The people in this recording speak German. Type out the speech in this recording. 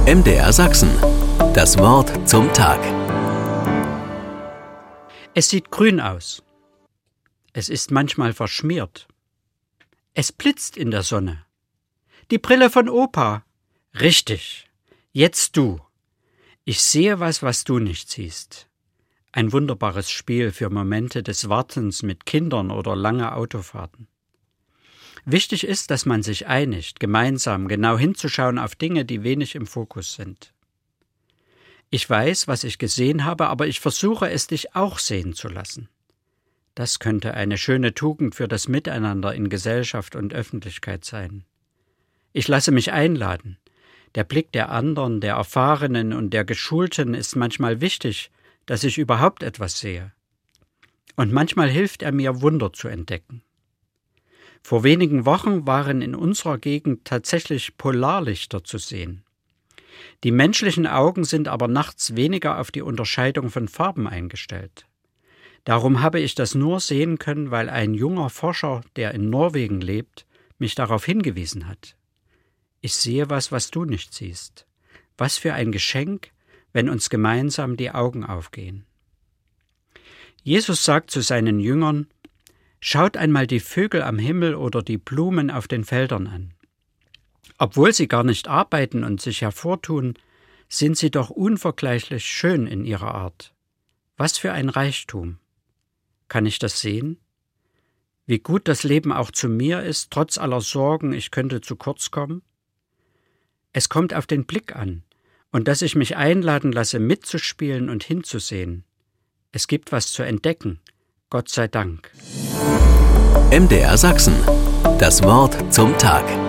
MDR Sachsen. Das Wort zum Tag. Es sieht grün aus. Es ist manchmal verschmiert. Es blitzt in der Sonne. Die Brille von Opa. Richtig. Jetzt du. Ich sehe was du nicht siehst. Ein wunderbares Spiel für Momente des Wartens mit Kindern oder lange Autofahrten. Wichtig ist, dass man sich einigt, gemeinsam genau hinzuschauen auf Dinge, die wenig im Fokus sind. Ich weiß, was ich gesehen habe, aber ich versuche es dich auch sehen zu lassen. Das könnte eine schöne Tugend für das Miteinander in Gesellschaft und Öffentlichkeit sein. Ich lasse mich einladen. Der Blick der anderen, der Erfahrenen und der Geschulten ist manchmal wichtig, dass ich überhaupt etwas sehe. Und manchmal hilft er mir, Wunder zu entdecken. Vor wenigen Wochen waren in unserer Gegend tatsächlich Polarlichter zu sehen. Die menschlichen Augen sind aber nachts weniger auf die Unterscheidung von Farben eingestellt. Darum habe ich das nur sehen können, weil ein junger Forscher, der in Norwegen lebt, mich darauf hingewiesen hat. Ich sehe was du nicht siehst. Was für ein Geschenk, wenn uns gemeinsam die Augen aufgehen. Jesus sagt zu seinen Jüngern: Schaut einmal die Vögel am Himmel oder die Blumen auf den Feldern an. Obwohl sie gar nicht arbeiten und sich hervortun, sind sie doch unvergleichlich schön in ihrer Art. Was für ein Reichtum! Kann ich das sehen? Wie gut das Leben auch zu mir ist, trotz aller Sorgen, ich könnte zu kurz kommen? Es kommt auf den Blick an und dass ich mich einladen lasse, mitzuspielen und hinzusehen. Es gibt was zu entdecken, Gott sei Dank. MDR Sachsen. Das Wort zum Tag.